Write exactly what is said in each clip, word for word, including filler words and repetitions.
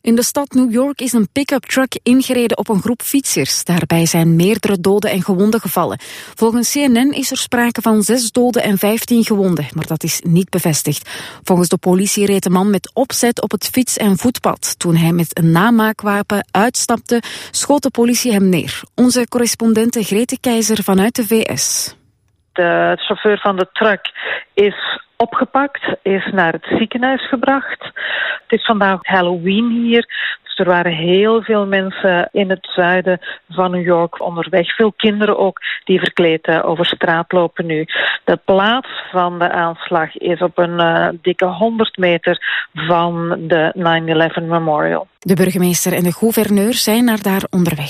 In de stad New York is een pick-up truck ingereden op een groep fietsers. Daarbij zijn meerdere doden en gewonden gevallen. Volgens C N N is er sprake van zes doden en vijftien gewonden, maar dat is niet bevestigd. Volgens de politie reed de man met opzet op het fiets- en voetpad. Toen hij met een namaakwapen uitstapte, schoot de politie hem neer. Onze correspondente Grete Keizer vanuit de V S. De chauffeur van de truck is opgepakt, is naar het ziekenhuis gebracht. Het is vandaag Halloween hier, dus er waren heel veel mensen in het zuiden van New York onderweg. Veel kinderen ook die verkleed uh, over straat lopen nu. De plaats van de aanslag is op een uh, dikke honderd meter van de nine eleven Memorial. De burgemeester en de gouverneur zijn naar daar onderweg.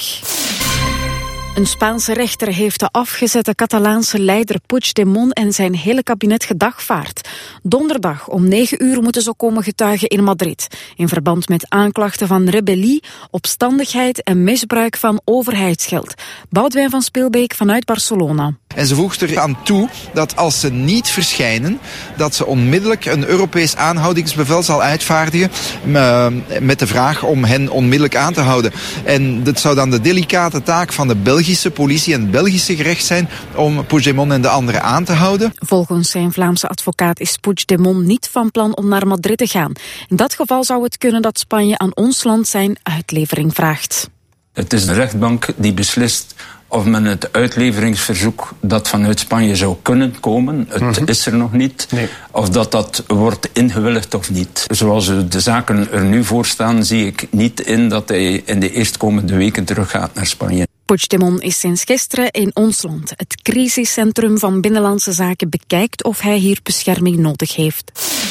Een Spaanse rechter heeft de afgezette Catalaanse leider Puigdemont en zijn hele kabinet gedagvaard. Donderdag om negen uur moeten ze komen getuigen in Madrid, in verband met aanklachten van rebellie, opstandigheid en misbruik van overheidsgeld. Boudewijn van Speelbeek vanuit Barcelona. En ze voegt er aan toe dat als ze niet verschijnen, dat ze onmiddellijk een Europees aanhoudingsbevel zal uitvaardigen uh, met de vraag om hen onmiddellijk aan te houden. En dat zou dan de delicate taak van de Belgische politie en het Belgische gerecht zijn om Puigdemont en de anderen aan te houden. Volgens zijn Vlaamse advocaat is Puigdemont niet van plan om naar Madrid te gaan. In dat geval zou het kunnen dat Spanje aan ons land zijn uitlevering vraagt. Het is de rechtbank die beslist of men het uitleveringsverzoek dat vanuit Spanje zou kunnen komen, het mm-hmm. is er nog niet, nee. Of dat dat wordt ingewilligd of niet. Zoals de zaken er nu voor staan, zie ik niet in dat hij in de eerstkomende weken teruggaat naar Spanje. Puigdemont is sinds gisteren in ons land. Het crisiscentrum van Binnenlandse Zaken bekijkt of hij hier bescherming nodig heeft.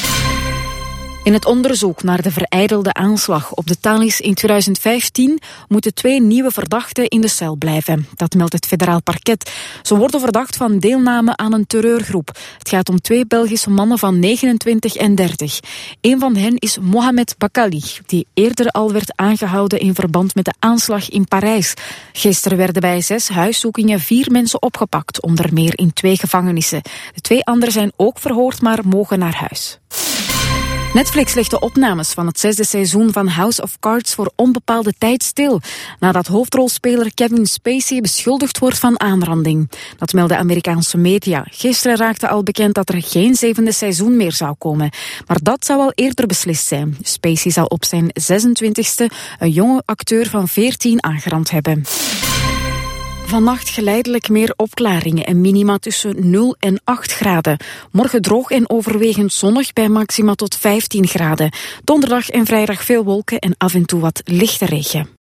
In het onderzoek naar de verijdelde aanslag op de Thalys in twintig vijftien moeten twee nieuwe verdachten in de cel blijven. Dat meldt het federaal parket. Ze worden verdacht van deelname aan een terreurgroep. Het gaat om twee Belgische mannen van negenentwintig en dertig. Een van hen is Mohamed Bakali, die eerder al werd aangehouden in verband met de aanslag in Parijs. Gisteren werden bij zes huiszoekingen vier mensen opgepakt, onder meer in twee gevangenissen. De twee anderen zijn ook verhoord, maar mogen naar huis. Netflix legt de opnames van het zesde seizoen van House of Cards voor onbepaalde tijd stil, nadat hoofdrolspeler Kevin Spacey beschuldigd wordt van aanranding. Dat melden Amerikaanse media. Gisteren raakte al bekend dat er geen zevende seizoen meer zou komen. Maar dat zou al eerder beslist zijn. Spacey zal op zijn zesentwintigste een jonge acteur van veertien aangerand hebben. Vannacht geleidelijk meer opklaringen en minima tussen nul en acht graden. Morgen droog en overwegend zonnig bij maxima tot vijftien graden. Donderdag en vrijdag veel wolken en af en toe wat lichte regen.